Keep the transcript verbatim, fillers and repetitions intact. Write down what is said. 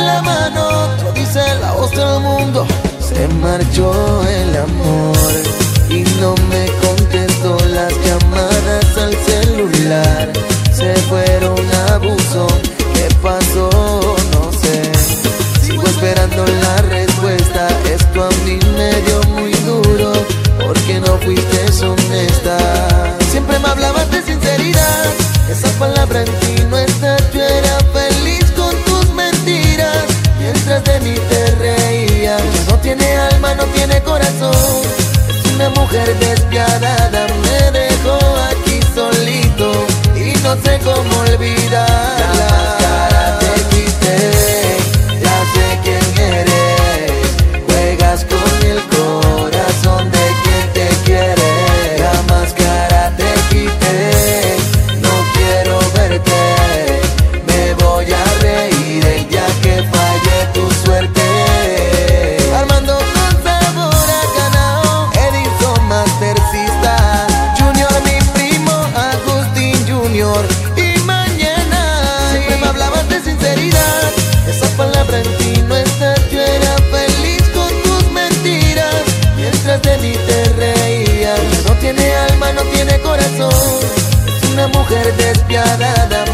la mano, te lo dice la voz del mundo. Se marchó el amor y no me contestó las llamadas al celular. Se fueron a buzón, ¿qué pasó? No sé. Sigo esperando la respuesta. Esto a mí me dio muy duro porque no fuiste honesta. Siempre me hablabas de sinceridad, esa palabra en ti no está. Yo era feliz con tus mentiras, mientras de mí te reías. No tiene alma, no tiene corazón, es una mujer despiadada. Me dejó aquí solito y no sé cómo olvidarla. La máscara te quité, ya sé quién eres. Juegas con el corazón de quien te quiere. La máscara te quité, no quiero verte. Me voy a reír el día que falle tu suerte. Armando con sabor a ganado, Edison Mastercista, Junior mi primo, Agustín Junior. Y mañana siempre me hablabas de sinceridad, esa palabra en ti no está. Yo era feliz con tus mentiras, mientras de mí te reías. No tiene alma, no tiene corazón, es una mujer despiadada.